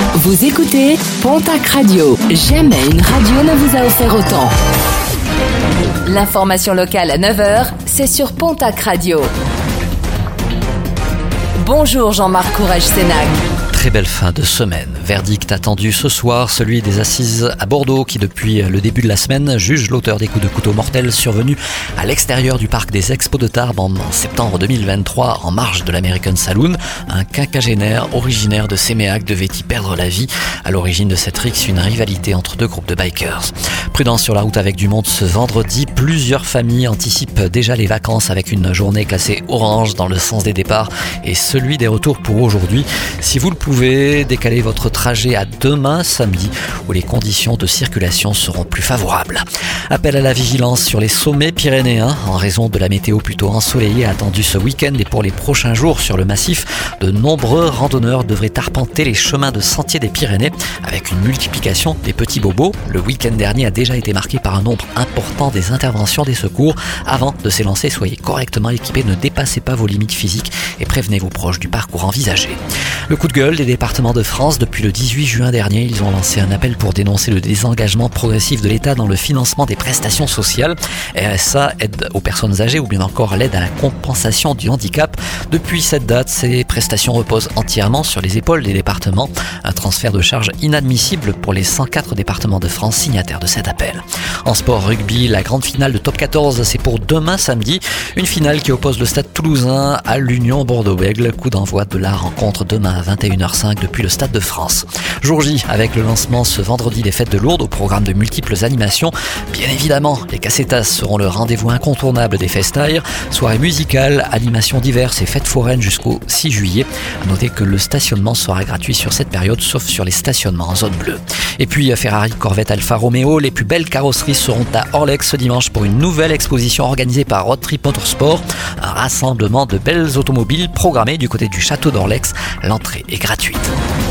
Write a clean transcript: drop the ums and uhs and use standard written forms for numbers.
Vous écoutez Pontac Radio. Jamais une radio ne vous a offert autant. L'information locale à 9h, c'est sur Pontac Radio. Bonjour Jean-Marc Courage-Sénac. Très belle fin de semaine. Verdict attendu ce soir, celui des assises à Bordeaux qui depuis le début de la semaine juge l'auteur des coups de couteau mortels survenus à l'extérieur du parc des Expos de Tarbes en septembre 2023 en marge de l'American Saloon. Un quinquagénaire originaire de Séméac devait y perdre la vie. À l'origine de cette rixe, une rivalité entre deux groupes de bikers. Prudence sur la route avec du monde ce vendredi. Plusieurs familles anticipent déjà les vacances avec une journée classée orange dans le sens des départs et celui des retours pour aujourd'hui. Si vous le pouvez décaler votre trajet à demain samedi où les conditions de circulation seront plus favorables. Appel à la vigilance sur les sommets pyrénéens en raison de la météo plutôt ensoleillée attendue ce week-end et pour les prochains jours sur le massif. De nombreux randonneurs devraient arpenter les chemins de sentiers des Pyrénées avec une multiplication des petits bobos. Le week-end dernier a déjà été marqué par un nombre important des interventions des secours. Avant de s'élancer, soyez correctement équipés, ne dépassez pas vos limites physiques et prévenez vos proches du parcours envisagé. Le coup de gueule des départements de France. Depuis le 18 juin dernier, ils ont lancé un appel pour dénoncer le désengagement progressif de l'État dans le financement des prestations sociales. RSA, aide aux personnes âgées ou bien encore l'aide à la compensation du handicap. Depuis cette date, ces prestations reposent entièrement sur les épaules des départements. Un transfert de charges inadmissible pour les 104 départements de France signataires de cet appel. En sport rugby, la grande finale de Top 14, c'est pour demain samedi. Une finale qui oppose le Stade Toulousain à l'Union Bordeaux-Bègles. Coup d'envoi de la rencontre demain à 21h05 depuis le Stade de France. Jour J, avec le lancement ce vendredi des Fêtes de Lourdes au programme de multiples animations. Bien évidemment, les Cassetas seront le rendez-vous incontournable des festailles. Soirée musicale, animations diverses et fêtes foraines jusqu'au 6 juillet. À noter que le stationnement sera gratuit sur cette période, sauf sur les stationnements en zone bleue. Et puis Ferrari, Corvette, Alfa Romeo, les plus belles carrosseries seront à Orlex ce dimanche pour une nouvelle exposition organisée par Road Trip Motorsport. Un rassemblement de belles automobiles programmé du côté du château d'Orlex. L'entrée est gratuite.